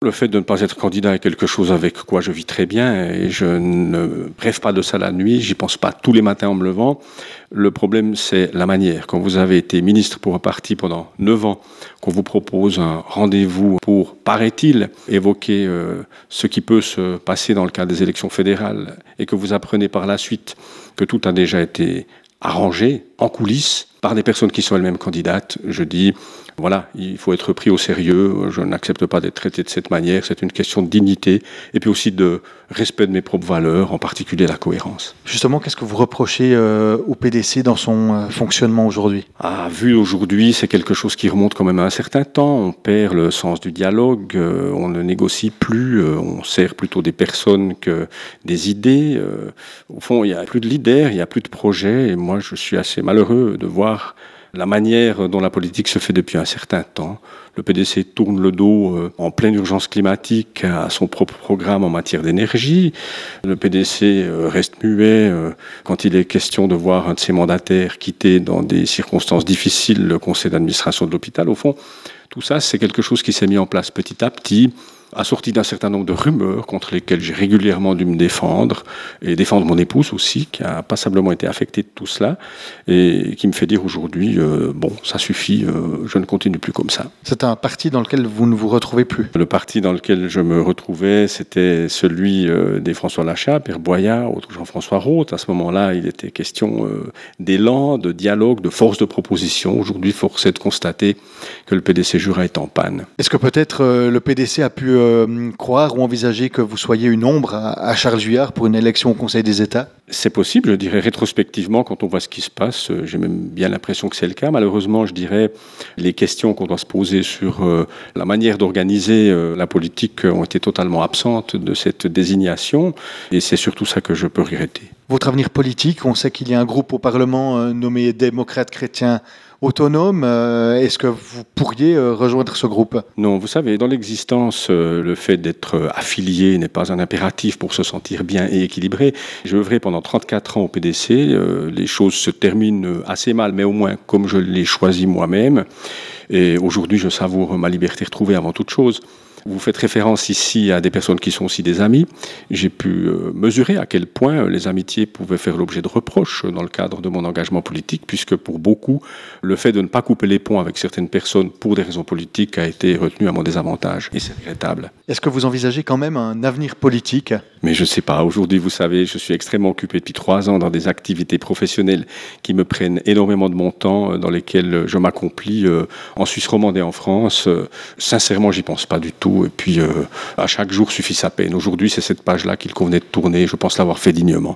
Le fait de ne pas être candidat est quelque chose avec quoi je vis très bien et je ne rêve pas de ça la nuit, j'y pense pas tous les matins en me levant. Le problème, c'est la manière. Quand vous avez été ministre pour un parti pendant 9 ans, qu'on vous propose un rendez-vous pour, paraît-il, évoquer ce qui peut se passer dans le cadre des élections fédérales et que vous apprenez par la suite que tout a déjà été arrangé en coulisses par des personnes qui sont elles-mêmes candidates, je dis, voilà, il faut être pris au sérieux, je n'accepte pas d'être traité de cette manière, c'est une question de dignité et puis aussi de respect de mes propres valeurs, en particulier la cohérence. Justement, qu'est-ce que vous reprochez au PDC dans son fonctionnement aujourd'hui ? Vu aujourd'hui, c'est quelque chose qui remonte quand même à un certain temps, on perd le sens du dialogue, on ne négocie plus, on sert plutôt des personnes que des idées. Au fond, il n'y a plus de leader, il n'y a plus de projet et moi je suis assez malheureux de voir la manière dont la politique se fait depuis un certain temps. Le PDC tourne le dos en pleine urgence climatique à son propre programme en matière d'énergie. Le PDC reste muet quand il est question de voir un de ses mandataires quitter dans des circonstances difficiles le conseil d'administration de l'hôpital. Au fond, tout ça, c'est quelque chose qui s'est mis en place petit à petit, assorti d'un certain nombre de rumeurs contre lesquelles j'ai régulièrement dû me défendre, et défendre mon épouse aussi, qui a passablement été affectée de tout cela, et qui me fait dire aujourd'hui, bon, ça suffit, je ne continue plus comme ça. C'est un parti dans lequel vous ne vous retrouvez plus ? Le parti dans lequel je me retrouvais, c'était celui des François Lachat, Pierre Boyard, Jean-François Rothe. À ce moment-là, il était question d'élan, de dialogue, de force de proposition. Aujourd'hui, force est de constater que le PDC Jura est en panne. Est-ce que peut-être le PDC a pu croire ou envisager que vous soyez une ombre à Charles Juillard pour une élection au Conseil des États ? C'est possible, je dirais rétrospectivement, quand on voit ce qui se passe, j'ai même bien l'impression que c'est le cas. Malheureusement, je dirais, les questions qu'on doit se poser sur la manière d'organiser la politique ont été totalement absentes de cette désignation, et c'est surtout ça que je peux regretter. Votre avenir politique, on sait qu'il y a un groupe au Parlement nommé Démocrates chrétiens autonomes. Est-ce que vous pourriez rejoindre ce groupe ? Non, vous savez, dans l'existence, le fait d'être affilié n'est pas un impératif pour se sentir bien et équilibré. J'ai œuvré pendant 34 ans au PDC. Les choses se terminent assez mal, mais au moins comme je l'ai choisi moi-même. Et aujourd'hui, je savoure ma liberté retrouvée avant toute chose. Vous faites référence ici à des personnes qui sont aussi des amis. J'ai pu mesurer à quel point les amitiés pouvaient faire l'objet de reproches dans le cadre de mon engagement politique, puisque pour beaucoup, le fait de ne pas couper les ponts avec certaines personnes pour des raisons politiques a été retenu à mon désavantage. Et c'est regrettable. Est-ce que vous envisagez quand même un avenir politique ? Mais je ne sais pas. Aujourd'hui, vous savez, je suis extrêmement occupé depuis 3 ans dans des activités professionnelles qui me prennent énormément de mon temps, dans lesquelles je m'accomplis en Suisse romande et en France. Sincèrement, j'y pense pas du tout. Et puis, à chaque jour suffit sa peine. Aujourd'hui, c'est cette page-là qu'il convenait de tourner. Je pense l'avoir fait dignement.